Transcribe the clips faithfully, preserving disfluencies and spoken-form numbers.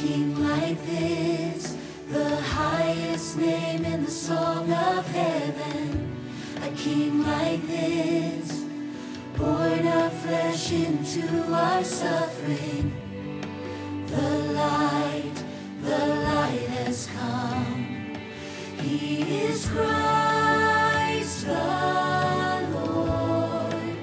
King like this, the highest name in the song of heaven. A king like this, born of flesh into our suffering. The light, the light has come. He is Christ the Lord.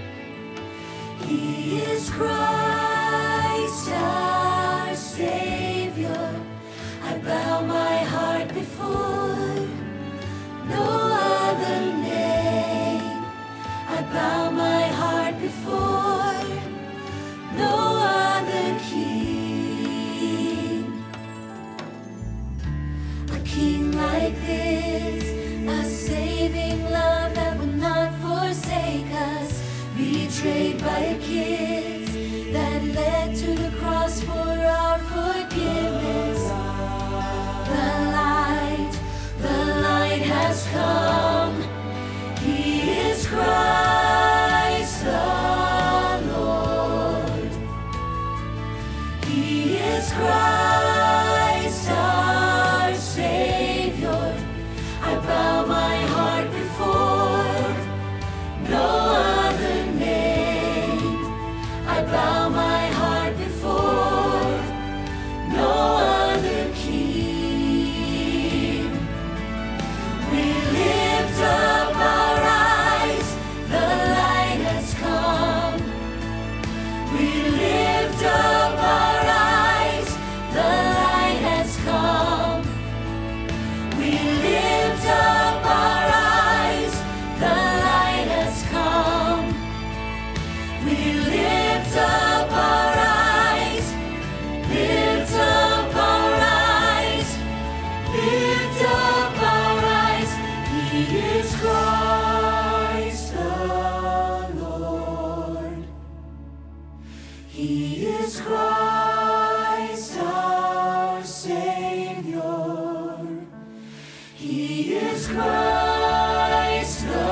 He is Christ our Savior. I bow my heart before no other name. I bow my heart before no other King. A King like this, a saving love that would not forsake us, betrayed by a kiss that led to the cross for our forgiveness. The light, the light has come. He is Christ the Lord. He is Christ our Savior. I bow my heart before no other name. I bow my heart before no other King. We lift up our eyes, the light has come. We lift up our eyes, the light has come. We lift up our eyes, the light has come. We lift up our eyes, lift up our eyes, lift up our eyes. He is Christ the Lord. He is Christ our Savior. He is Christ the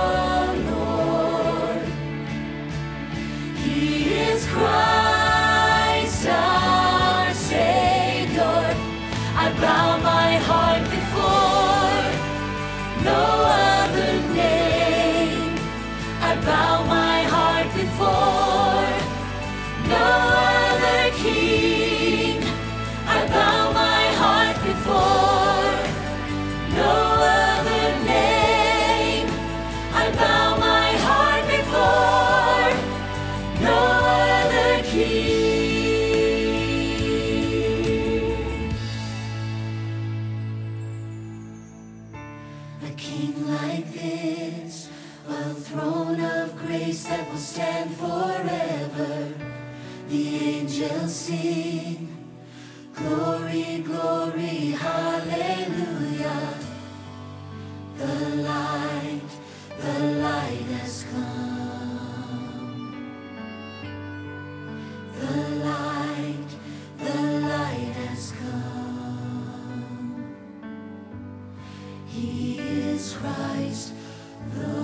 Lord. He is Christ our Savior. I bow my heart before no other name. I bow my heart before no other King. I bow my heart before no other name. I bow my heart before no other King. A King like this, a throne of grace that will stand forever. The angels sing, glory, glory, hallelujah. The light, the light has come. The light, the light has come. He is Christ the